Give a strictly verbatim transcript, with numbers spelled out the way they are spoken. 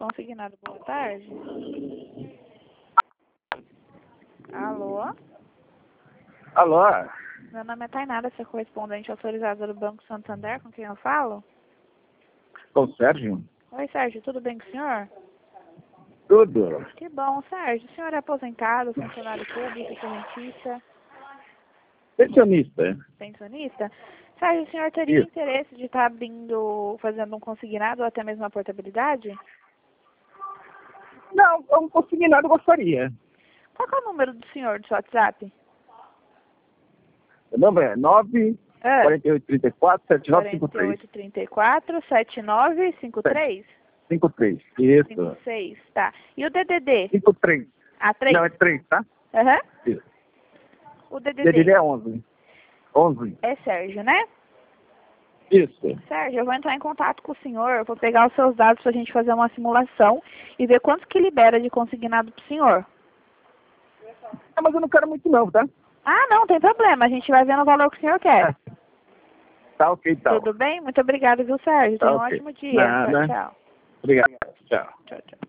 Consignado, boa tarde. Alô? Alô? Meu nome é Tainara, sou correspondente autorizada do Banco Santander, com quem eu falo? Com o Sérgio? Oi, Sérgio, tudo bem com o senhor? Tudo. Que bom, Sérgio. O senhor é aposentado, funcionário público, correntista, Pensionista. pensionista? Sérgio, o senhor teria Isso. interesse de estar abrindo, fazendo um consignado ou até mesmo uma portabilidade? Não, como consignado eu gostaria. Qual que é o número do senhor do seu WhatsApp? O número é nove É. quatro oito três quatro sete nove cinco quarenta e três. oito, trinta e quatro, setenta e nove, cinquenta e três? cinco três. Isso. cinquenta e seis, tá. E o D D D? cinco três. A três? Não, é três, tá? Aham. Isso. O D D D D D D? é onze. onze. É Sérgio, né? Isso. Sérgio, eu vou entrar em contato com o senhor, eu vou pegar os seus dados para a gente fazer uma simulação e ver quanto que libera de consignado para o senhor. Ah, mas eu não quero muito não, tá? Ah, não, tem problema, a gente vai vendo o valor que o senhor quer. Tá ok, então. Tudo bem? Muito obrigada, viu, Sérgio? Tá Tenha um ok. ótimo dia. Nada. Tchau, tchau. Obrigado. Tchau. Tchau, tchau.